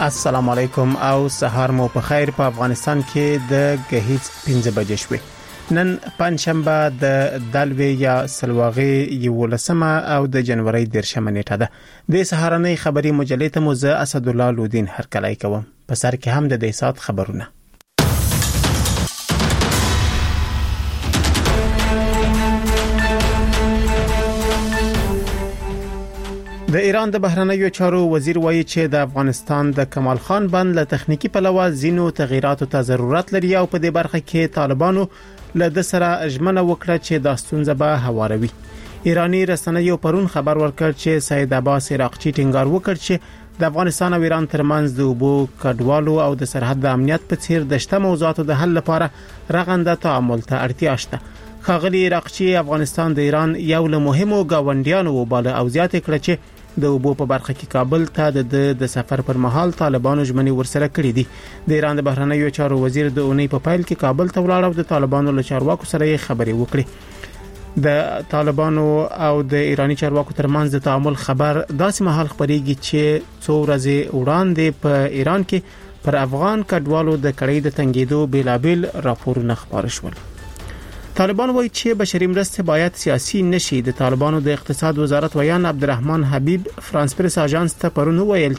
السلام علیکم او سهار مو په خیر. په افغانستان کې د غهیځ 15 بجې شوې. نن پنځشنبه د دلوي یا سلواغي یولسمه او د جنوري 10 نیټه ده. د سهارنۍ خبري مجلې ته مو زه اسد الله لودین هرکلی کوم. په سر کې هم د دې سات خبرونه. د ایران د بهرنیو چارو وزیر وایي چې د افغانستان د کمال خان بند له تخنیکی پلوه زینو تغیراتو ته ضرورت لري او په دې برخه کې طالبانو له د سره اجمنه وکړه چې د ستونزه به هواروي. ایرانی رسنیو پرون خبر ورکړ چې سید عباس عراقچی ټینګار وکړ چې د افغانستان او ایران ترمنځ د اوبو کډوالو او د سرحد د امنیت په څیر د شته موضوعاتو د حل لپاره رغنده تعامل ته اړتیا شته. خاغلی عراقچی افغانستان د ایران یو له مهمو گاونډیانو وباله او زیاته کړه چې د اوبو په برخه کې کابل ته د سفر پر مهال طالبانو ژمنې ورسره کړې دي. د ایران د بهرنیو چارو وزیر د اونۍ په پایل کې کابل ته ولاړ او د طالبانو له چارواکو سره یې خبرې وکړې. د طالبانو او د ایرانی چارواکو ترمنځ د تعامل خبر داسې مهال خبرېږي چې څو ورځې وړاندې په ایران کې پر افغان کډوالو د کړۍ د تنګېدو بیلابل راپورونه خبر شول. طالبان وایي چې بشري مرسته باید سیاسي نشي. د طالبانو د اقتصاد وزارت ویان عبدالرحمن حبیب فرانس پریس اژانس ته پرون ویل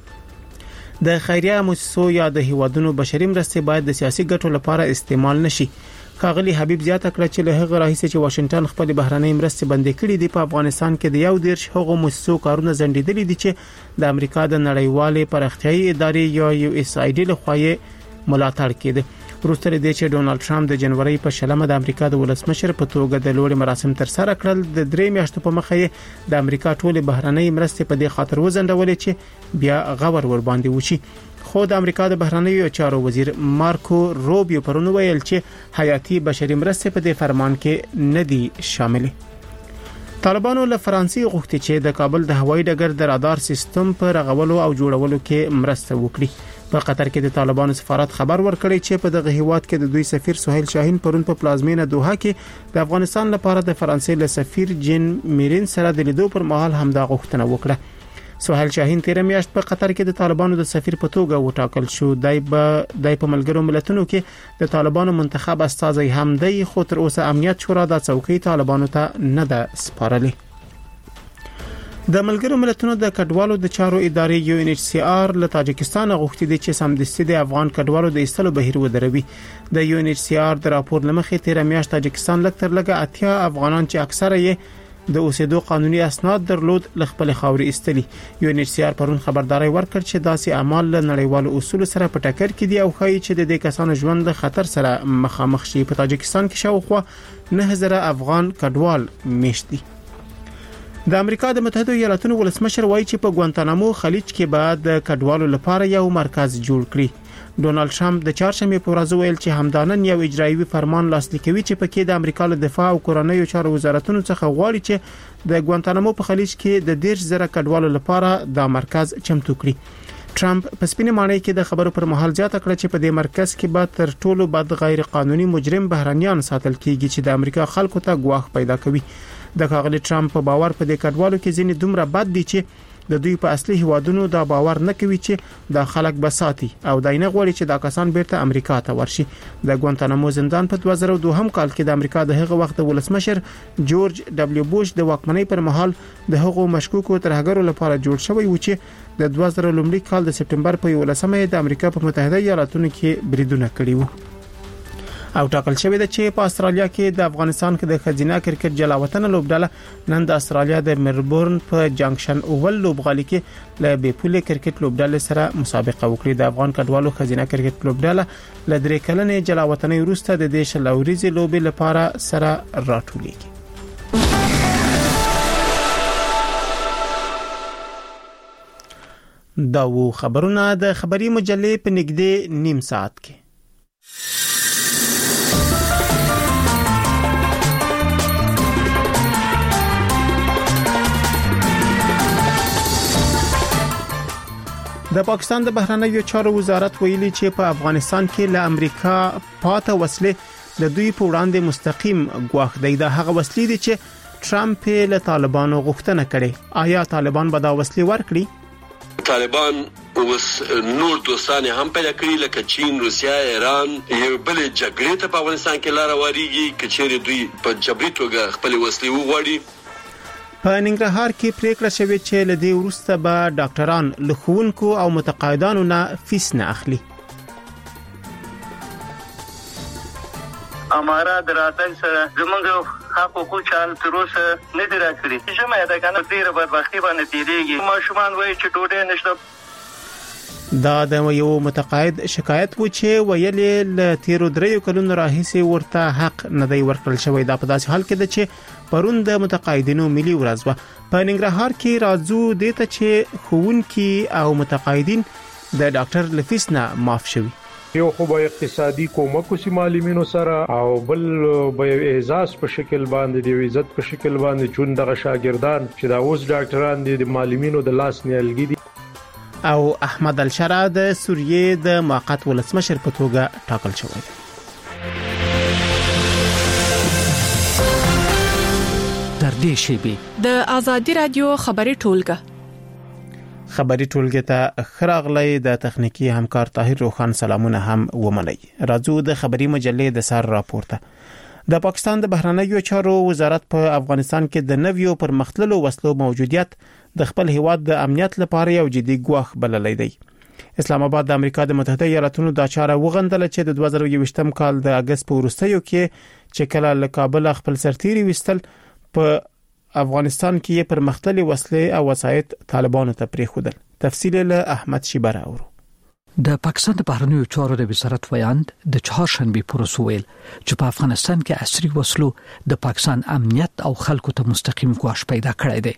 چې د خیریه مؤسسو یا د هیوادونو بشري مرسته باید د سیاسي ګټو لپاره استعمال نشي. خاغلی حبیب زیاته کړه چې له هغه راهیسې چې واشنگټن خپل بهرنۍ مرسته بندې کړې دي په افغانستان کې د یو دیرش هغو مؤسسو کارونه ځنډېدلي دي چې د امریکا د نړیوالې پرختیایي ادارې یا USAID لخوا ملاتړ کېده. وروسته دې چې ډونالد ټرمپ د جنوري په شلمه د امریکا د ولسمشر په توګه د لوړ مراسم تر سره کړل، د 3 میاشتو په مخه د امریکا ټول بهرنۍ مرستې په دې خاطر وزندولې چې بیا غور ور باندې وشي. خو د امریکا د بهرنیو چارو وزیر مارکو روبیو پرون ویل چې حیاتي بشري مرستې په دې فرمان کې نه دي شاملې. طالبانو له فرانسې غوښتي چې د کابل د هوایي ډګر د رادار سیستم په رغولو او جوړولو کې مرسته وکړي. په قطر کې د طالبانو سفارت خبر ورکړی چې په دغه هیواد کې د دوی سفیر سہیل شاهین پرون په پلازمینه دوحه کې د افغانستان لپاره د فرانسې له سفیر جین میرین سره د لیدو پر مهال همدا غوښتنه وکړه. سہیل شاهین 13 میاشت په قطر کې د طالبانو د سفیر په توګه وټاکل شو. دای په ملګرو ملتونو کې د طالبانو منتخب استازی هم دی، خو تر اوسه امنیت شورا د څوکۍ طالبانو ته نه ده سپارلې. د ملګرو ملتونو د کډوالو د چارو ادارې UNHCR له تاجکستان غوښتي دي چې سمدستي د افغان کډوالو د ایستلو بهیر ودروي. د UNHCR د راپور لمخې 13 میاشت تاجکستان لکتر لګه 80 افغانان چې اکثره یې د اوسېدو قانوني اسناد درلود ل خپل خاوري ایستلي. UNHCR پرون خبرداري ورکړ چې داسې اعمال له نړیوالو اصول سره په ټکر کې دي او ښایي چې د دې کسانو ژوند له خطر سره مخامخ شي. په تاجکستان کې شاوخوا 9000 افغان کډوال میشت دي. د امریکا د متحده ایالاتونو ولسمشر وایي چې په ګوانتانامو خلیج کې بعد د کډوالو لپاره یو مرکز جوړ کړي. ډونالد ټرمپ د چهارشنبه په ورځ ویل چې همدانن یو اجرایوي فرمان لاسلیک کوي چې پکې د امریکا له دفاع او کورنیو چارو وزارتونو څخه غواړي چې د ګوانتانامو په خلیج کې د 10000 کډوالو لپاره دا مرکز چمتو کړي. ټرمپ په سپینه معنی کې د خبرو پر مهال زیاته کړه چې په دې مرکز کې به تر ټولو بد غیر قانوني مجرم بهرنیان ساتل کیږي چې د امریکا خلکو ته ګواښ پیدا کوي. د خاغلی ټرمپ په باور په دې کډوالو کې ځینې دومره بد دي چې د دوی په اصلي هوادونو دا باور نه کوي چې د خلک بساتي او داینه غوړي چې دا کسان بیرته امریکا ته ورشي. د ګوانتانامو زندان په 2002 کال کې د امریکا د هغه وخت ولسمشر جورج دبلیو بوش د واکمنۍ پر مهال د هغو مشکوکو ترهګرو لپاره جوړ شوی و چې د 2000 لومړي کال د سپټمبر په 11مه د امریکا په متحده ایالاتونو کې بریدونه کړي وو. او ټاکل شوی دی چې په استرالیا کې د افغانستان کې د خزینه کرکټ جلاوطن لوبډاله نن د استرالیا د ملبورن په جنکشن اوول لوبغالي کې له بیپولې کرکټ لوبډالې سره مسابقه وکړي. د افغان کډوالو خزینه کرکټ لوبډاله له 3 کلنې جلاوطن وروسته د دیش لوريزي لوبې لپاره سره راټولېږي. دا و خبرونه د خبري مجلې په نږدې نیم ساعت کې. د پاکستان د بهرنیو چارو وزارت ویلي چې په افغانستان کې له امریکا پاته وسلې د دوی په وړاندې مستقیم ګواښ دی. دا هغه وسلې دي چې ټرمپ له طالبانو غوښتنه کړې. آیا طالبان به دا وسلې ورکړي؟ طالبان اوس نور دوستان هم پیدا کړی لکه چین، روسیا، ایران یو بل جګړې ته په افغانستان کې لار واریږي کچېره دوی په جبري توګه خپل وسلې وغواړي. په ننګرهار کې پریکړه شوې چې لدې وروسته به ډاکټران له ښوونکو او متقاعدانو نه فیس نه اخلي. اماره دراتنګ سره زمونږ حقوقو چال تر اوسه نه دی راکړي. ژمه دا کنه ډیره بدبختی باندې تیریږي. ماشومان وایي چې ډوډۍ نشته. دا د یو متقاعد شکایت و چې ویلې ل تیرو 3 کلونو راهیسې ورته حق نه دی ورکړل شوی. دا په داسې حال کې ده چې پرون د متقاعدینو ملي ورځ و. په ننګرهار کې راځو دته چې ښوونکي او متقاعدین د ډاکټر لفیس نه معاف شوي. یو خو به اقتصادي کومک وسی معلمینو سره او بل به اعزاز په شکل باندې دی عزت په شکل باندې چون دغه شاګردان چې دا اوس ډاکټران دي د معلمینو د لاس نیالګي دي. او احمد الشرا د سوریې د موقت ولسمشر په توګه ټاکل شوی دی. تر دې شیبې د ازادي رادیو خبري ټولګه خبري ټولګه ته خراغلی د تخنیکی همکار طاهر روخان سلامونه هم ومني. راځو د خبري مجلې د سر راپورته. د پاکستان د بهرنیو چارو وزارت په افغانستان کې د نویو پرمختللو وسلو موجودیت د خپل هیواد د امنیت لپاره یو جدي ګواښ بللی دی. اسلام آباد د امریکا د متحده ایالاتونو د چاره وغندل چې د 2021م کال د اگست په وروستیو کې چې کله له کابل خپل سرتيري وستل په افغانستان کې پرمختللي وسلې او وسایط طالبانو ته پریښودل. تفصیل له احمد شیبر اورو. د پاکستان د بهرنیو چارو د وزارت ویاند د چهارشنبه پروسویل چې په افغانستان کې عصري وسلو د پاکستان امنیت او خلکو ته مستقیم ګواښ پیدا کړی دی.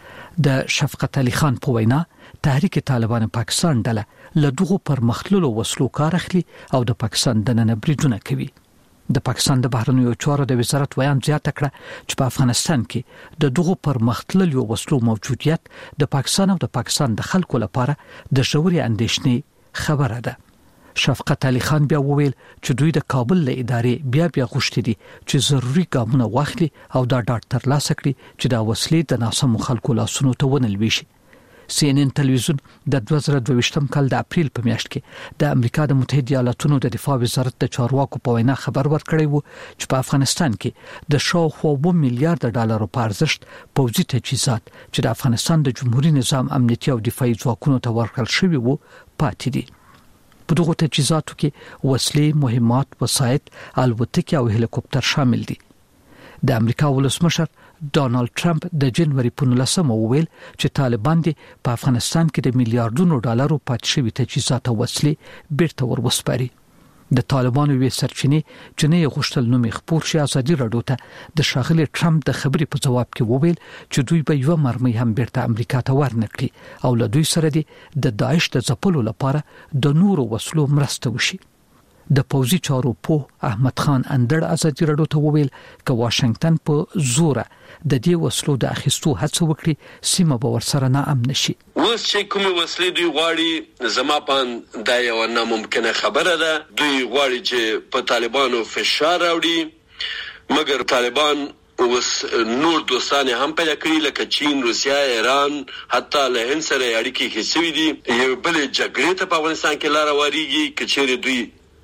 د شفقت علي خان په وینا تحریک طالبان پاکستان ډله له دغو پرمختللو وسلو کار اخلي او د پاکستان دننه بریدونه کوي. د پاکستان د بهرنیو چارو د وزارت ویان زیاته کړه چې په افغانستان کې د دغو پرمختللو وسلو موجودیت د پاکستان او د پاکستان د خلکو لپاره د ژورې اندېښنې خبره ده. شفقت علي خان بیا وویل چې دوی د کابل له ادارې بیا غوښتي دي چې ضروري ګامونه واخلي او دا ډاټ ترلاسه کړي چې دا وسلې د ناسمو خلکو لاسونو ته ونلوي شي. CNN تلویزیون د 2022م کال د اپریل په میاشت کې د امریکا د متحده ایالاتونو د دفاع وزارت د چارواکو په وینا خبر ورکړی و چې په افغانستان کې د شاوخوا $1 میلیارډ په ارزښت پوځي تجهیزات چې د افغانستان د جمهوریت نظام امنیتي او دفاعي ځواکونو ته ورکړل شوی وو پاتې دي. په دغه تجهیزاتو کې وسلې، مهمات، وسایط، الوتکې او هلیکوپټر شامل دي. د امریکا ولسمشر ډانلډ ټرمپ د جنوري په 19 وویل چې طالبان دي په افغانستان کې د میلیارډونو ډالرو پاتې شوی تجهیزات او وسلې بیرته ورسپاري. د طالبانو وی سرچینې چې نه غوښتل نوم خبر شي ازادي راډیو ته د شاغلي ټرمپ د خبرې په جواب کې وویل چې دوی به یو مرمۍ هم بیرته امریکا ته ورنکړي او له دوی سره د داعش د ځپلو لپاره د نورو وسلو مرسته وشي. د پوځي چارو په احمد خان اندړ ازادي راډیو ته وویل چې واشنگټن په زوره د دې وسلو د اخیستو هڅه وکړي سیمه به ورسره نه امن شي. اوس چې کومې وسلې دوی غواړي زما پان دا یو ناممکنه خبره ده. دوی غواړي چې په طالبانو فشار راوړي مګر طالبان اوس نور دوستان هم پیدا کړی لکه چین، روسیا، ایران حتی له هند سره اړیکې هڅوي دي یو بل جګړې ته په افغانستان کې لار واریږي کچېره دوی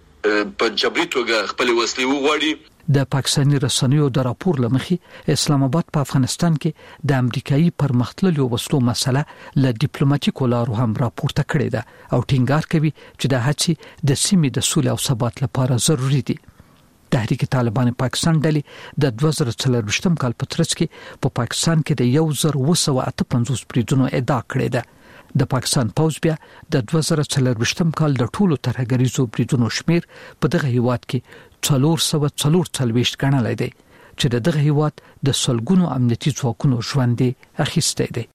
په جبري توګه خپل وسلې وغواړي. د پاکستاني رسنیو د راپور لمخې اسلام آباد په افغانستان کې د امریکایي پرمختللو وسلو مسله له ډیپلوماټیکو لارو هم راپورته کړې ده او ټینګار کوي چې د هڅې د سیمې د سولې او ثبات لپاره ضروری دي. تحریک طالبان پاکستان ډلې د 2024م کال په ترڅ کې په پاکستان کې د 1958 بریدونو ادعا کړې ده. د پاکستان پوځ بیا د 2024م کال د ټولو ترهګریزو بریدونو شمیر په دغه هیواد کې 444 ګڼلی دی چې دغه هیواد د سلګونو امنیتي ځواکونو ژوند اخیستی دی.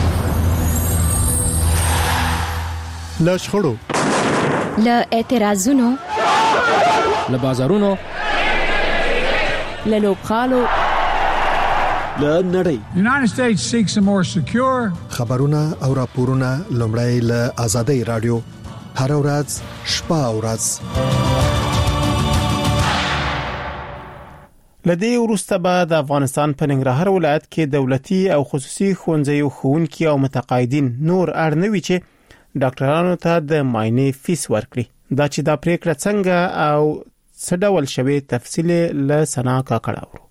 له شخړو، له اعتراضونو، له بازارونو، له لوبغالو، له نړۍ. United States seeks a more secure خبرونه او راپورونه لومړی له آزادۍ رادیو هر ورځ شپه او ورځ. لدې وروسته به د افغانستان په ننګرهار ولایت کې دولتي او خصوصي ښوونځیو ښوونکي او متقاعدین نور اړ نه وي چې ډاکټرانو ته د معاینې فیس ورکړي. دا چې دا پریکړه څنګه او څه ډول شوی تفصیل له سنا کاکړه ورو.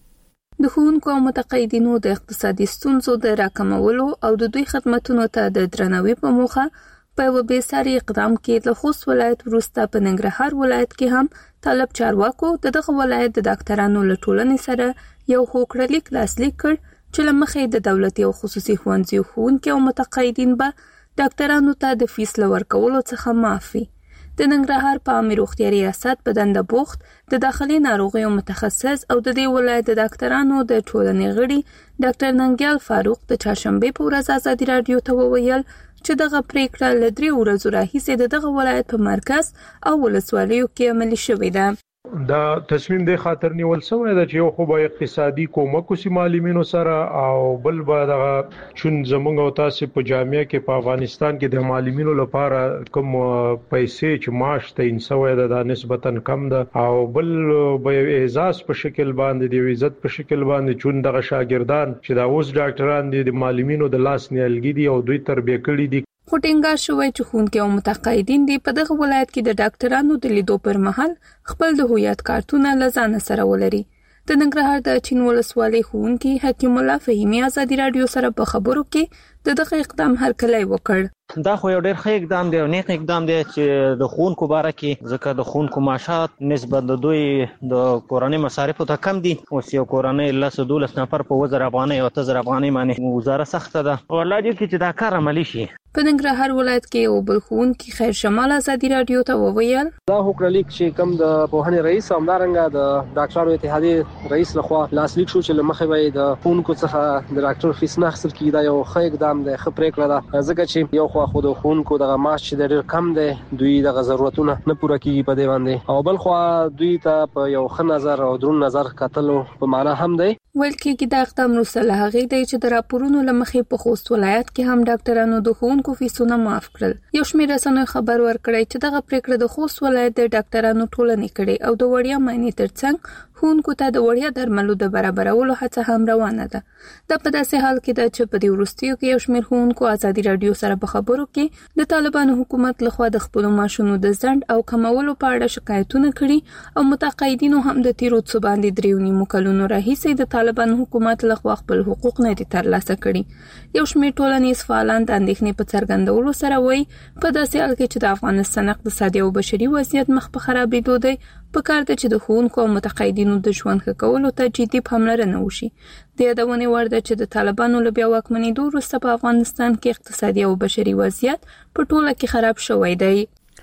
د ښوونکو او متقاعدینو د اقتصادي ستونزو د راکمولو او د دوی خدماتو ته د درناوي په موخه په یو بېساري اقدام کې د خوست ولایت وروسته په ننګرهار ولایت کې هم طالب چارواکو دغه ولایت د ډاکټرانو له ټولنې سره یو هوکړلیک لاسلیک کړ چې له مخې د دولتي او خصوصي ښوونځیو ښوونکي او متقاعدین به ډاکټرانو ته د فیس لورکولو څخه معافي. د ننګرهار په عامه روغتیا ریاست په دنده بوخت د داخلي ناروغیو متخصص او د دې ولایت د ډاکټرانو د ټولنې غړي ډاکټر ننګیال فاروق د چهارشنبه په ورځ ازادي رادیو ته وویل چې دغه پریکړه له 3 ورځې راهیسې دغه ولایت په مرکز او ولسوالیو کې عملي شوې ده. دا تصمیم د خاطر نیول شوی دی چې یو خو به اقتصادي کومک وسی معلمینو سره او بل به دغه چون زمونږ او تاسو په جامعه کې په افغانستان کې د معلمینو لپاره کوم پیسې چې معاش تعین شوی دی دا نسبتا کم ده او بل به اعزاز په شکل باندې د عزت په شکل باندې چون دغه شاګردان چې دا اوس ډاکټران دي د معلمینو د لاس نیالګي دي او دوی تربیه کړي دي. خو ټینګار شوی چې ښوونکي او متقاعدین دي په دغه ولایت کې د ډاکټرانو د لیدو پر مهال خپل د هویت کارتونه له ځان سره ولري. د ننګرهار د چین ولسوالۍ ښوونکي حکیم الله فهیمي ازادي رادیو سره په خبرو کې دغه اقدام هرکلی وکړ. دا خو یو ډېر ښه اقدام دی او نیک اقدام دی چې د ښوونکو باره کې ځکه د ښوونکو معاشات نسبت د دوی د کورنۍ مصارفو ته کم دي. اوس یو کورنۍ 12 نفر په 1000 افغانۍ او 1000 افغانۍ باندې گزاره سخته ده. والله دې کې چې دا کار عملی شي. په ننګرهار ولایت کې یو بل ښوونکي خیر شمال ازادي رادیو ته وویل دا هوکړلیک چې کوم د پوهنې رئیس همدارنګه د ډاکټرانو اتحادیې رئیس لخوا لاسلیک شو چې لمخې وي د ښوونکو څخه د ډاکټر فیس نه اخیستل کیږي. دا یو ښه اقدام دی، ښه پریکړه ده ځکه چې یو خو د ښوونکو دغه معاش چې ډېر کم دی دوی دغه ضرورتونه نه پوره کیږي په دې باندې او بل خو دوی ته په یو ښه نظر او درون نظر کتلو په معنا هم دی. ویل کېږي دا اقدام وروسته له هغې دی چې د راپورونو له مخې په خوست ولایت کې هم ډاکټرانو د ښوونکو فیسونه معاف کړل. یو شمېر رسنیو خبر ورکړی چې دغه پریکړه د خوست ولایت د ډاکټرانو ټولنې کړې او د وړیا معاینې ترڅنګ ښوونکو ته د وړیا درملو د برابرولو هڅه هم روانه ده. دا په داسې حال کې ده چې په دې وروستیو کې یو شمېر ښوونکو ازادي رادیو سره په خبرو کې د طالبانو حکومت لخوا د خپلو معاشونو د ځنډ او کمولو په اړه شکایتونه کړي او متقاعدینو هم د تیرو څو باندې 3.5 کلونو راهیسې د طالبانو حکومت لخوا خپل حقوق نه دي ترلاسه کړي. یو شمېر ټولنیز فعالان د اندېښنې په څرګندولو سره وایي په داسې حال کې چې د افغانستان اقتصادي او بشري وضعیت مخ په خرابېدو دی پکار ده چې د ښوونکو او متقاعدینو د ژوند ښه کولو ته جدي پاملرنه وشي. د یادونې وړ ده چې د طالبانو له بیا واکمنېدو وروسته په افغانستان کې اقتصادي او بشري وضعیت په ټوله کې خراب شوی دی.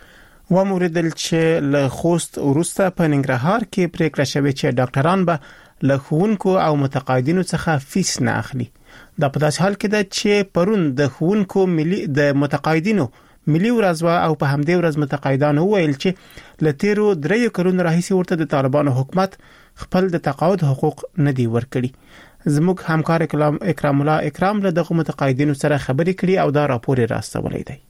وموردل چې له خوست وروسته په ننګرهار کې پریکړه شوې چې ډاکټران به له ښوونکو او متقاعدینو څخه فیس نه اخلي. دا په داسې حال کې ده چې پرون د ښوونکو ملي د متقاعدینو ملي ورځ او په همدې ورځ متقاعدانو ویل چې له تیرو 3 کلونو راهیسې ورته د طالبانو حکومت خپل د تقاعد حقوق نه دی ورکړي. زموږ همکار اکرام الله اکرام له دغه متقاعدینو سره خبرې کړي او دا راپور راستولی دی.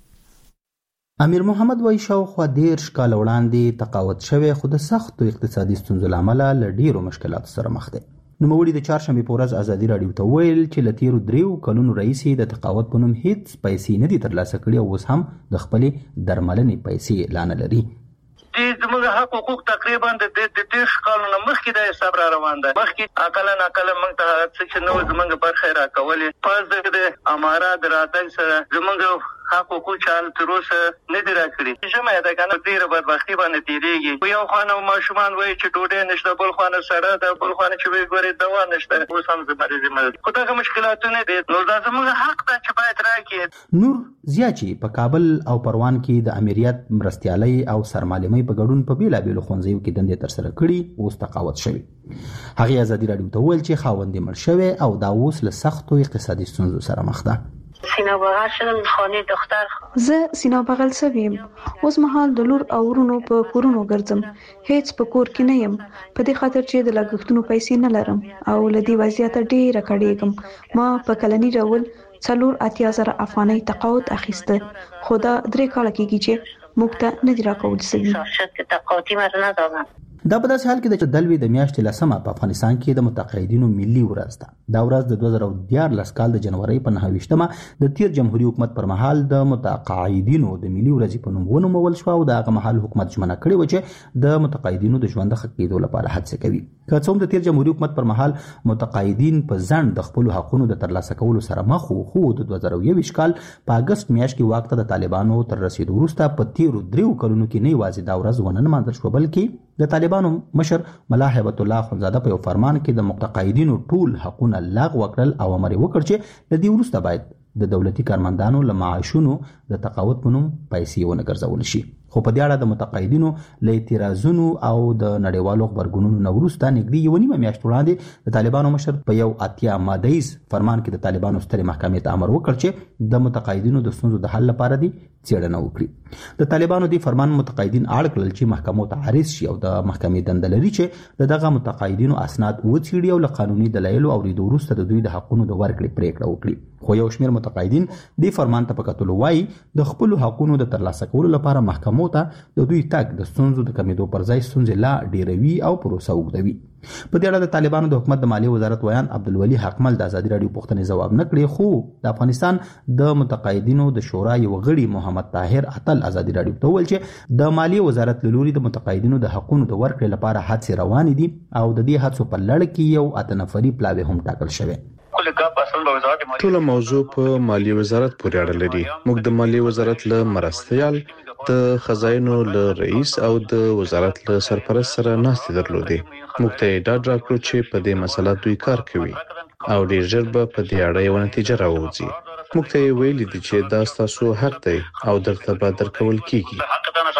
امیر محمد وای شاوخوا 10 کال وړاندې تقاعد شوی خو د سختو اقتصادي ستونزو لامل له ډیرو مشکلاتو سره مخ دی. نوموړي د چهارشنبه په ورځ ازادي رادیو ته ویل چې له تیرو 3 کلونو راهیسې د تقاعد په نوم هیڅ پیسې نه دي ترلاسه کړي او اوس هم د خپلې درملنې پیسې لا نه لري. زموږ حقوق تقریبا د 10 کالونو مخکې د حساب را روان ده. مخکې اقل موږ ته څه نو زموږ برخه راکولې پس د امارات راتګ سره زموږ حقوق چال تر اوسه نه دی راکړي. ژمه دا کنه ډیره بدبختی باندې تیریږي. یو خانه ماشومان وایي چې ډوډۍ نشته، بل خانه سره ده، بل خانه چې وی ګوري دوا نشته. اوس هم زمریزه خو دا مشکلاتونه دي. نو دا زموږ حق ده چې باید راکړي. نور زیاچی په کابل او پروان کې د امریت مرستيالي او سرمالمي په ګډون په بیلابیلو خونځیو کې دندې تر سره کړي اوس تقاعد شوی. هغه ازادي رادیو ته ویل چې خاوندې مړ شوی او دا اوس له سختو اقتصادي ستونزو سره مخ ده. سینا بغل شدم خانه دختر زه سینا بغل سویم. اوس مهال د لور او ورونو په کورونو ګرځم. هیڅ په کور کې نه یم په دې خاطر چې د لګښتونو پیسې نه لرم او لدی وضعیت ډیره کړېږم. ما په کلنی ډول 4,80,000 افغانۍ تقاعد اخیسته خو دا 3 کال کېږي چې موږ ته نه دی راکول شوی. تقاعدی مرنه دادم. دا په داسې حال کې د دلوي د میاشتې لسمه په افغانستان کې د متقاعدینو ملي ورځ ده. دا ورځ د 2014 کال د جنوري په 9مه د تیر جمهوریت حکومت پر مهال د متقاعدینو د ملي ورځ په نوم ونومول شو او د هغه مهال حکومت ژمنه کړې و چې د متقاعدینو د ژوند ښه کېدو لپاره هڅه کوي. که څوم د تیر جمهوریت حکومت پر مهال متقاعدین په ځان د خپل حقوقو د ترلاسه کولو سره مخ وو، خو د 2021 کال په اگست میاشت کې واک ته د طالبانو تر رسیدو وروسته په تیرو 3 کلونو کې نه یوازې دا ورځ ونه نمانځل شو، بلکې د طالبانو مشر ملا هیبت الله اخونزاده په یو فرمان کې د متقاعدینو ټول حقوقونه لغوه کړل او امر وکړ چې د دې وروسته باید د دولتي کارمندانو له معاشونو د تقاعد په نوم پیسې ونه ګرځول شي. خو په دې اړه د متقاعدینو له اعتراضونو او د نړیوالو خبرګونونو نه وروسته نږدې یو نیمه میاشت وړاندې د طالبانو مشر په یو اتیا مادهیز فرمان کې د طالبانو سترې محکمې ته امر وکړ چې د متقاعدینو د ستونزو د حل لپاره دي څېړنه وکړي. د طالبانو دی فرمان متقاعدین اړ کړل چې محکمو ته عرض شي او د محکمې دنده لري چې دغه متقاعدینو اسناد وڅېړي او له قانوني دلایلو او ریدو وروسته د دوی د حقوقو د ورکړې پریکړه وکړي. خو یو شمېر متقاعدین دی فرمان ته په کتلو وایي د خپل حقوقو د ترلاسه کولو لپاره محکمو ته د دوی تګ د ستونزو د کمیدو پر ځای ستونزې لا ډیروي او پروسه اوږدوي. په دې اړه د طالبانو د حکومت د مالیې وزارت ویان عبدالولي حقمل د ازادي راډیو پوښتنې ځواب نه کړی، خو د افغانستان د متقاعدینو د شورا یو غړي محمد طاهر اتل ازادي راډیو ته وویل چې د مالیې وزارت له لوري د متقاعدینو د حقوقو د ورکړې لپاره هڅې روانې دي او د دې هڅو په لړ کې یو 8 نفري پلاوی هم ټاکل شوی. ټول موضوع په مالیې وزارت پورې اړه لري. موږ د مالیې وزارت له مرستیال د خزاینو له رئیس او د وزارت له سرپرست سره ناستې درلودې. موږ ته ډاډ راکړو چې په دې مسله دوی کار کوي او ډیر ژر به په دې اړه یو نتیجه راوځي. موږ ته ویلي دي چې دا ستاسو حق دی او درته به درکول کیږي.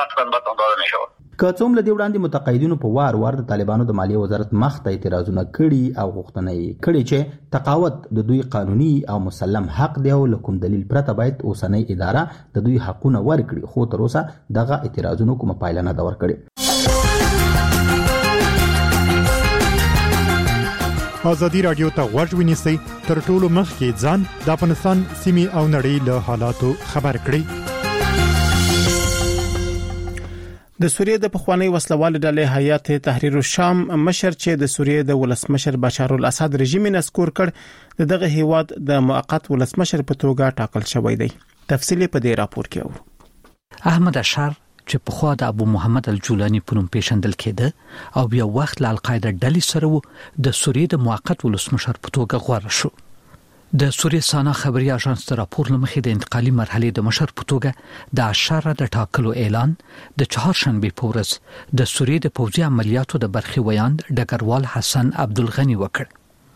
که څوم له دې وړاندې متقاعدینو په وار د طالبانو د مالیې وزارت مخ ته اعتراضونه کړي او غوښتنه یې کړې چې تقاعد د دوی قانوني او مسلم حق دی او له کوم دلیل پرته باید اوسنۍ اداره د دوی حقونه ورکړي، خو تر اوسه دغه اعتراضونو کومه پایله نه ده ورکړې. ازادي راډیو ته غوږ ونیسئ، تر ټولو مخکې ځان د افغانستان سیمې او نړۍ له حالاتو خبر کړئ. د سوریې د پخوانی وسلوال ډلې هیئت تحریر الشام مشر چې د سوریې د ولسمشر بشار الاسد رژیم نسکور کړ دغه هیواد د موقت ولسمشر په توګه ټاکل شوی دی. تفصیل په دې راپور کې اورو. احمد اشار چې په خوا د ابو محمد الجولانی په نوم پیژندل کېده او بیا وخت له القاعده ډلې سره د سوریې د موقت ولسمشر په توګه غوړ شو. د سوریې سانا خبري اژانس د راپور لمخې د انتقالي مرحلې د مشر په توګه د اشاره د ټاکلو اعلان د چهارشنبه په ورځ د سوریې د پوځي عملیاتو د برخې ویاند ډګروال حسن عبدالغنی وکړ.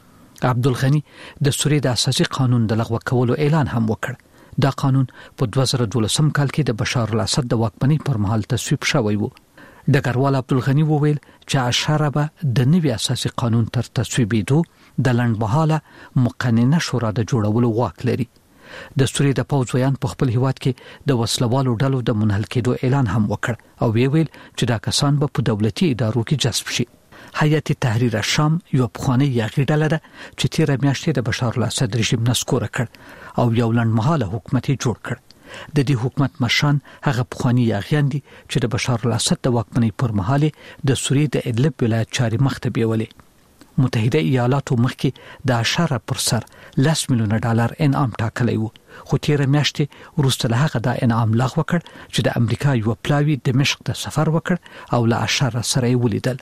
عبدالغنی د سوریې د اساسي قانون د لغوه کولو اعلان هم وکړ. دا قانون په 2012 کال کې د بشار الاسد د واکمنۍ پر مهال تصویب شوی و. ډګروال عبدالغنی وویل چې اشاره به د نوي اساسي قانون تر تصویبېدو د لنډمهاله مقننه شورا د جوړولو واک لري. د سوریې د پوځ ویان په خپل هیواد کې د وسلوالو ډلو د منحل کېدو اعلان هم وکړ او ویل چې دا کسان به په دولتي ادارو کې جذب شي. هیئت تحریر الشام یو پخوانی یاغي ډله ده چې تیر میاشتې د بشار الاسد رژیم نسکور کړ او یو لنډمهاله حکومت جوړ کړ. د دې حکومت مشران هغه پخوانی یاغیان دي چې د بشار الاسد د واکمنۍ پر مهال د سوریې د ادلب ولایت چاري مخ ته بیولې. متحده ایالاتو مخکې د اشاره پر سر $10 میلیون انعام ټاکلی وو، خو تیر میاشتې وروسته له هغه دا انعام لغوه کړ چې د امریکا یو پلاوی دمشق ته سفر وکړ او له اشاره سره یې ولیدل.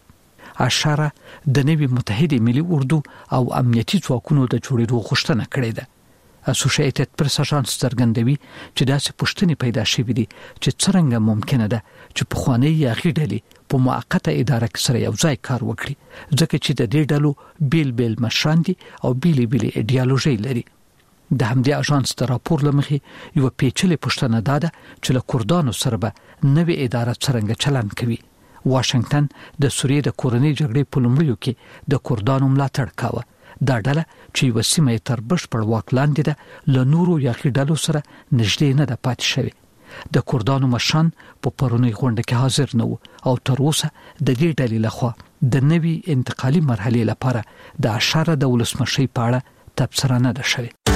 اشاره د نوي متحده ملي اردو او امنیتي ځواکونو د جوړېدو غوښتنه کړې ده. اسوسییټډ پریس اژانس څرګندوي چې داسې پوښتنې پیدا شوې دي چې څنګه ممکنه ده چې پخوانی یاغي ډلې په موقته اداره کې سره یو ځای کار وکړي، ځکه چې د دې ډلو بیل مشران دي او بیلې ایډیالوژي لري. د همدې اژانس د راپور لمخې یو پیچلې پوښتنه ده چې له کردانو سره به نوې اداره څنګه چلند کوي. واشنگټن د سوریې د کورنۍ جګړې په لومړیو کې د کردانو ملاتړ کاوه. دا ډله چې وسیمه تر بشپړ واک لاندې ده له نورو یاغي ډلو سره نږدې نه ده پاتې شوې. د کردانو مشران په پرونی غونډه کې حاضر نه وو او تر اوسه د دې ډلې لخوا د نوي انتقالي مرحلې لپاره د اشاره د ولسمشي په اړه تبصره نه ده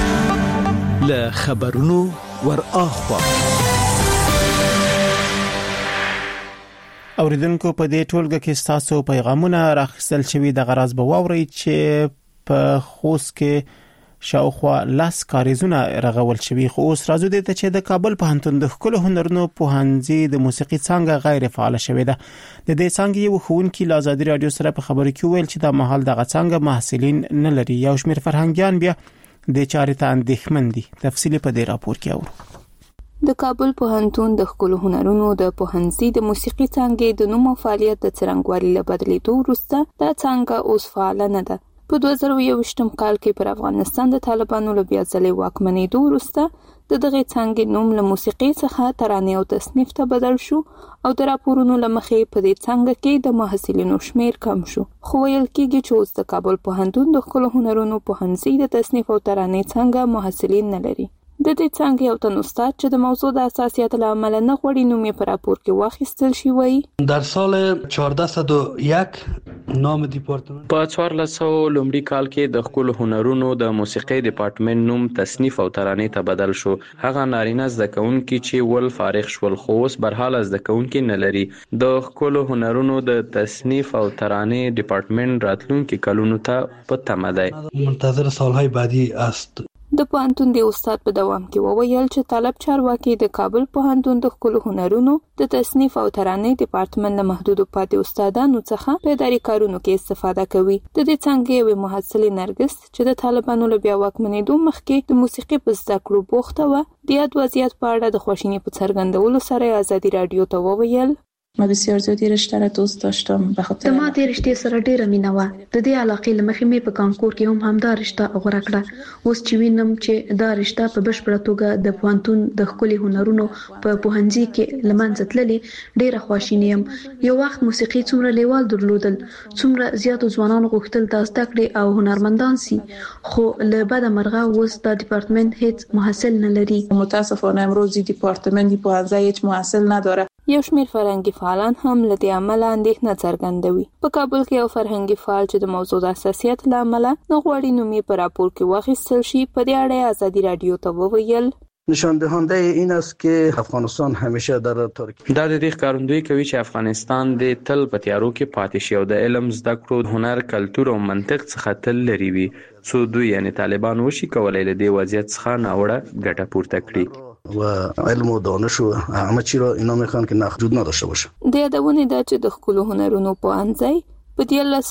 شوې. له خبرونو ور اخوا اوریدونکو په دې ټولګه کې تاسو پیغامونه راخصل شوي د غراض به واوري چې په خوست کې شاوخوا لاس کاریزونه رغول شوي. خو اوس راځو د ته چې د کابل پوهنتون د ښکلو هنرونو پوهنځي د موسیقي څانګه غیر فعال شوې ده. د دې څانګې یو ښوونکي له آزادي رادیو سره په خبرو کې ویل چې د مهال دغه څانګه محصلین نه لري. یو شمېر فرهنګیان بیا د چارې ته اندېښمن دي. تفصیلی په دې راپور کې اورو. د کابل پوهنتون د ښکلو هنرونو د پوهنځي د موسیقي څانګې د نوم او فعالیت د څرنګوالي له بدلیدو وروسته دا څانګه اوس فعال نه ده. په 2021 کال کې پر افغانستان د طالبانو له بیا ځلې واکمنېدو وروسته د دغه څانګې نوم له موسیقي څخه ترانې او تصنیف ته بدل شو او د راپورونو له مخې په دې څانګه کې د محصلینو شمیر کم شو. خو ویل کېږي چې اوس د کابل پوهنتون د ښکلو هنرونو پوهنځي د تصنیف او ترانې څانګه محصلین نه لري. د دې څانګې یو تن استاد چې د موضوع د اساسیت له امله نه غوړي نوم یې په راپور کې واخیستل شي وایي در سال 1401 نام دیپارتمنت په 1400 لومړي کال کې د ښکلو هنرونو د موسیقي ډپارټمنټ نوم تصنیف او ترانې ته بدل شو. هغه نارینه زده کوونکي چې ول فارغ شول خو اوس برحال زده کوونکي نه لري. د ښکلو هنرونو د تصنیف او ترانې ډپارټمنټ راتلونکي کلونو ته په تمه دی. منتظر سالهای بعدی است. د پوهنتون د استاد په دوام کې وویل چې طالب چارواکي د کابل پوهنتون د ښکلو هنرونو د تصنیف او ترانې ډپارټمنټ له محدودو پاتې استادانو څخه په اداري کارونو کې استفاده کوي. د دې څانګې یوې محصلې نرګس چې د طالبانو له بیا واکمنېدو مخکې د موسیقي په زده کړو بوخته وه د یاد وضعیت په اړه د خواشینۍ په څرګندولو سره آزادي رادیو ته وویل ما بسیار زیادی رشته را دوست داشتم به خاطر ما د رشتې سره ډیره مینه و. د دې علاقې له مخې مې په کانکور کې هم همدا رشته غوړه کړه. اوس چې وینم چې دا رشته په بشپړه توګه د پوهنتون د ښکلي هنرونو په پوهنځي کې لمنځه تللې ډیره خواشینی یم. یو وخت موسیقي څومره لیوال درلودل، څومره زیاتو ځوانانو غوښتل دا زده کړي او هنرمندان سي، خو له بده مرغه اوس دا ډپارټمنټ هیڅ محصل نه لري. متاسفانه امروز ډپارټمنټ پوهنځي هیڅ محصل نداره. یو شمېر فرهنګي فعالان هم له دې امله اندېښنه څرګندوي. په کابل کې یو فرهنګي فعال چې د موضوع د حساسیت له امله نه غواړي نوم یې په راپور کې واخیستل شي په دې اړه آزادي رادیو ته وویل نشان دهنده این است که افغانستان همیشه در تاریکی دا د دې ښکارندوی کوي چې افغانستان د تل په تیارو کې پاتې شي او د علم زده کړو، هنر، کلتور او منطق څخه تل لري وي. څو دوی یعنی طالبان وشي کولای له دې وضعیت څخه ناوړه ګټه پورته کړي. و علم و دانش و همه چی را اینا میخوان که محدود نداشته باشه. د یادونې ده چې د ښکلو هنرونو پوهنځی په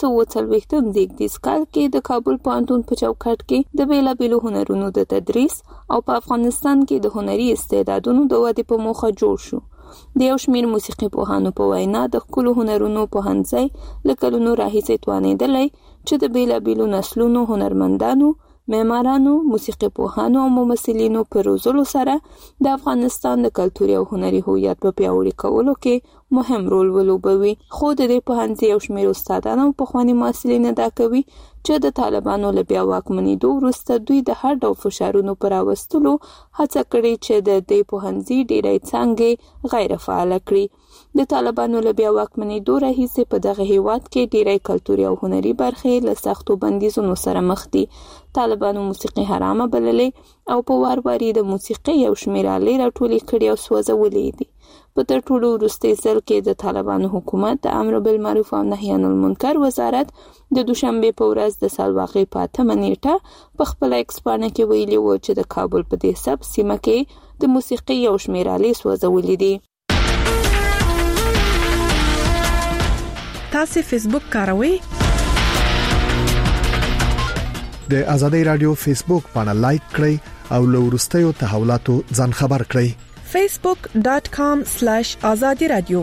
1940 زیږدیز کال کې د کابل پوهنتون په چوکاټ کې د بیلابیلو هنرونو د تدریس او په افغانستان کې د هنري استعدادونو د ودې په موخه جوړ شو. د یو شمېر موسیقي پوهانو په وینا د ښکلو هنرونو پوهنځی له کلونو راهیسې توانېدلی چې د بیلابیلو نسلونو هنرمندانو، معمارانو، موسیقي پوهانو او ممثلینو په روزلو سره د افغانستان د کلتوري او هنري هویت په پیاوړي کولو کې مهم رول ولوبوي. خو د دې پوهنځي یو شمېر استادان او پخواني محصلین ادعا کوي چې د طالبانو له بیا واکمنېدو وروسته دوی د هر ډول فشارونو پر راوستلو هڅه کړې چې د دې پوهنځي ډېری څانګې غیر فعاله کړي. د طالبانو له بیا واکمنېدو راهیسې په دغه هیواد کې ډېری کلتوري او هنري برخې له سختو بندیزونو سره مخ دي. طالبانو موسیقي حرامه بللې او په وار واري د موسیقي یو شمېر آلې راټولې کړي او سوځولې دي. په تر ټولو وروستي ځل کې د طالبانو حکومت د امر بالمعروف او نهي عن المنکر وزارت د دوشنبه په ورځ د سالواخې په 8 نیټه په خپل ایکسپانه کې ویلي و چې د کابل په دې سب سیمه کې د موسیقي یو شمېر آلې سوځولې دي. تاسو فیسبوک کاروئ؟ د آزادۍ رادیو فیسبوک باندې لایک کړئ او له وروستیو تحولاتو ځان خبر کړئ. facebook.com/azadi radio.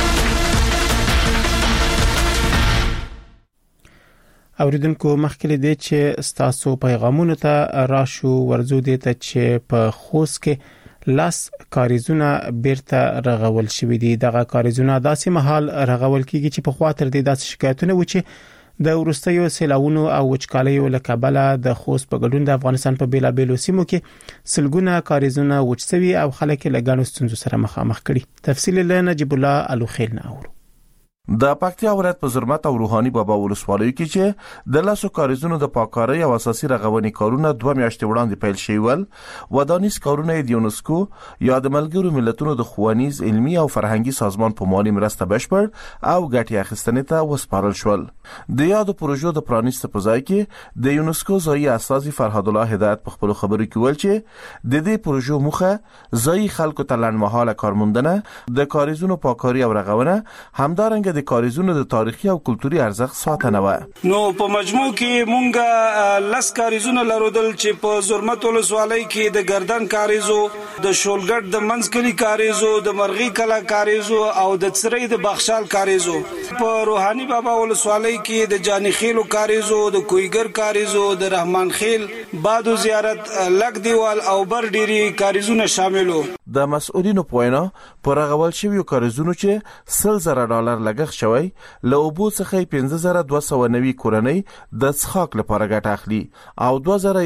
اوریدونکو مخکې دې چې ستاسو پیغامونه ته راشو ورزو دې ته چې په خوست کې لاس کاریزونه بیرته رغول شوې دي. دغه کاریزونه داسې مهال رغول کیږي چې په خاطر دې داسې شکایتونه و چې د ورستیو سیلاونو او وچکالیو له کبله د خوست په ګډون د افغانستان په بیلابیلو سیمو کې سلګونه کاریزونه وچسوي او خلک له ګڼو ستونزو سره مخامخ کړي. تفصیل له نجیب الله الوخیل نه اورو. د پکتیا ولایت په زرمت او روحاني بابا ولسوالۍ کې چې د لاسو کاریزونو د پاککارۍ او اساسي رغونې کارونه 2 میاشتې وړاندې پیل شوي ول. ودانیز کارونه د یونسکو یا د ملګرو ملتونو د ښوونیز علمي او فرهنګي سازمان په مالي مرسته بشپړ او ګټې اخیستنې ته وسپارل شول. د یادو پروژو د پرانیست په ځای کې د یونسکو ځایي استازي فرهاد الله هدایت په خپل خبرو کې ویل چې د دې پروژو موخه ځایي خلکو ته لنډمهاله کارموندنه، د کاریزونو پاککاري او رغونه، همدارنګه د کاریزونو د تاریخي او کلتوري ارزښت ساتنه و. نو په مجموع کې مونږه لس کاریزونه لرودل چې په زرمت ولسوالۍ کې د گردن کاریزو، د شولګټ د منځکلي کاریزو، د مرغی کلا کاریزو او د څرې د بخشال کاریزو، په روحاني بابا ولسوالۍ کې د جانی خیلو کاریزو، د کویګر کاریزو، د رحمان خیل، بادو زیارت، لک دیوال او بر ډيري کاریزونه شاملو. د مسؤلینو پوینا پر رغول شویو کاریزونو چې $100,000 لګښت شوی له اوبو څخه 5290 کورنۍ د څښاک لپاره ګټه اخلي او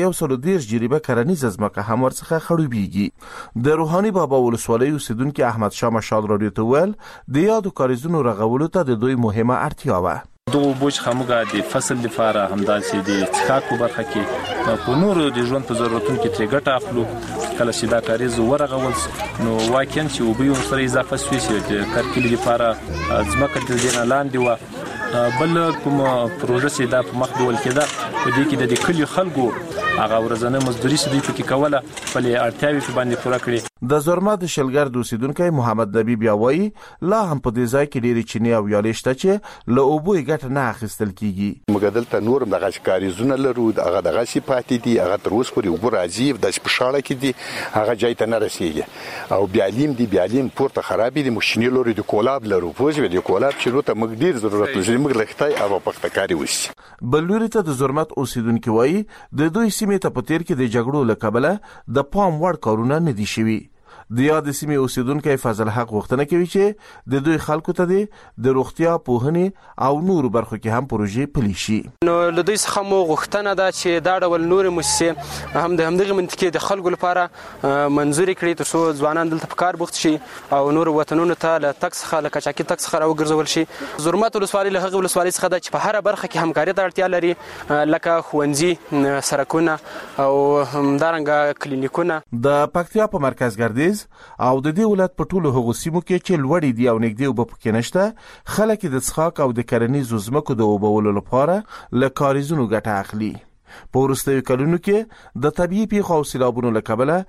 2110 جریبه کرنیزه ځمکه هم ورڅخه خړوبېږي. د روحاني بابا ولسوالۍ اوسیدونکو احمد شاه مشال رادیو ته ویل د یادو کاریزونو رغولو ته د دوی مهمه اړتیا و. دغه بوج خموګه د فصل لپاره همداسې د څښاک برخه کې په نورو د ژوند په ضرورتونو کې ترې ګټه اخلو. کله چې دا کاریز ورغول نو واقعا چې وبې سره اضافه شوي چې کارکلي لپاره ځمکه د دې نه لاندې و. بل کوم پروژه چې دا په مخ ډول کېده په دې کې د کلیو خلکو هغه ورځنه مزدوري سدي پکې کوله خپل اړتیاوې په باندې پوره کړې. د زرمت شلګر د اوسیدونکو محمد نبی بیا وایي لا هم په دې ځای کې ډېری چینی او یالې شته چې له اوبو ګټه نه اخیستل کیږي. مګدل ته نور دغه کاریزونه لرو، هغه دغه شي پاتې دي، هغه تر اوسه پورې اوبو راځي د شپشاړه کې دي، هغه ځای ته نه رسیږي او بیالیم پورته خرابې دي. مشینې لري د کولاب لرو، پوجي د کولاب چې نو ته موږ ډیر ضرورت لري، موږ لختای او پختکاری وسی. بلوري ته د زرمت اوسیدونکو وایي د دوی سیمې ته په تیر کې د جګړو لکبله د پام وړ کارونه نه دي شوي. د یاد سیمې اوسیدونکو فضل حق غوښتنه کوي چې د دوی خلکو ته د روغتیا، پوهنې او نورو برخو کې هم پروژې پلي شي. نو له دوی څخه مو غوښتنه ده چې دا ډول نور مؤسسې هم د همدغه منطقې د خلکو لپاره منځوري کړي ترڅو ځوانان دلته په کار بوخت شي او نور وطنونو ته له تک څخه له کچاکي تک څخه راوګرځول شي. زرمت ولسوالۍ له هغه ولسوالۍ څخه ده چې په هر برخه کې همکاري ته اړتیا لري، لکه ښوونځي، سړکونه او همدارنګه کلینیکونه. د پکتیا په مرکز ګردیز او د دې ولایت په ټولو هغو سیمو کې چې لوړې دي او نږدې اوبه پکې نشته، خلک د څښاک او د کرنیزو ځمکو د اوبولو لپاره له کاریزونو ګټه اخلي. په وروستیو کلونو کې د طبیعي پیښو او سیلابونو له کبله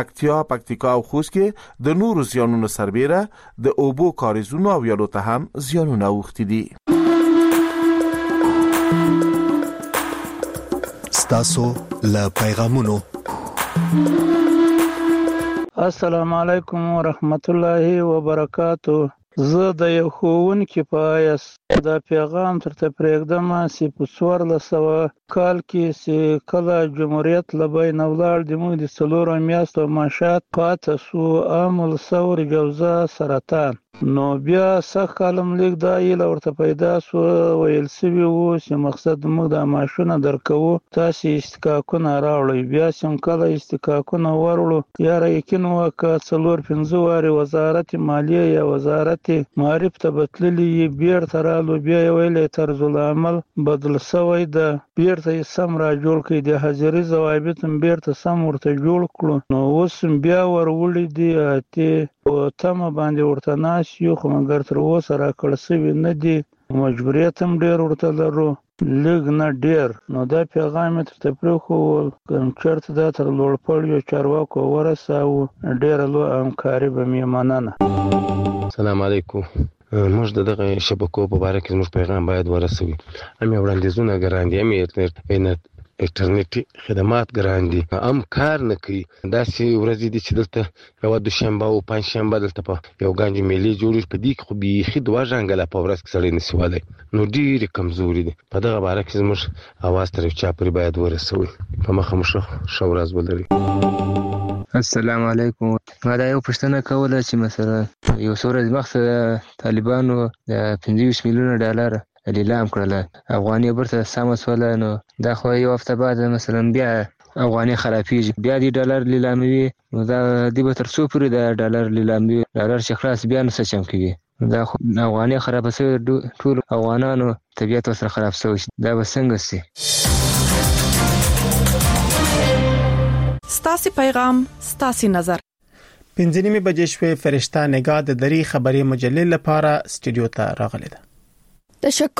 پکتیکا او خوست کې د نورو زیانونو سربیره د اوبو کاریزونو او یالو ته هم زیانونه اوښتي دي. ستاسو له پیغامونو. السلام علیکم ورحمت الله وبرکاتو. زه د یو ښوونکي په حیث دا پیغام ترته پرېږدم چې په 1400 کال کې چې کله جمهوریت له بینه ولاړ د موږ د 4 میاشتو معاشات پاته سو عامل ثور جوزه سرطان. نو بیا سخت کالم لیک دا یې ورته پیدا سو ویل سوي وو چې مقصد موږ د ماشونه درکو تاسو استحقاقونه راوړئ. بیا سم کله استحقاقونه ورولو یا یقین وکړه 4-5 واري وزارت مالیه یا وزارت معرف ته بتللی بیرته رالو. بیا ویلې طرز العمل بدل سوی د بیرته سم را جوړ کړي، د حاضري ضوابط بیرته سم ورته جوړ کړو. نو اوس بیا ورولې دي اته او تم باندې ورته ناش یو خو مګر تر اوسه را کړ سوي نه دي، مجبوریت هم ډیر ورته لرو، لږ نه ډیر. نو دا پیغام تر پرخو کوم چرته دا تر لوړ پړ یو چارواکو ورساو، ډیر لو همکاري به میمننه. السلام علیکم. موږ دغه شبکو په اړه کې موږ پیغام باید ورسوي. امي وړاندیزونه ګران دي، انټرنیټي خدمات ګران دي، هم کار نه کوي. داسې ورځې دي چې دلته یو دوشنبه او پنځشنبه دلته په یو ګانجې میلې جوړ په دې کې خو بیخي 2 ژانګله په ورځ کې سړی نشي والی، نو ډېرې کمزوري دي. په دغه باره کې زموږ اواز تر چا پورې باید ورسوي. په مخه مو ښه ورځ ولري. السلام علیکم. ما دا یو پوښتنه کوله چې مثلا یو څو ورځې مخکې طالبانو د 25 میلیونه ډالر لیلام کړله، افغاني برته سمه سوله. نو دا خو یو هفته بعد مثلا بیا افغاني خرابېږي، بیا دی ډالر لیلاموي. نو دا دی به تر څو پورې د ډالر لیلاموي؟ ډالر چې خلاص بیا نه څه چم کوي. دا افغاني خراب شوی ټول افغانانو طبيعت سره خراب شوی دا وسنګ سي. ستاسو پیغام ستاسو نظر. 5:30 بجې شوې فرشته نگاه د دری خبري مجلې لپاره سټوډیو ته راغله.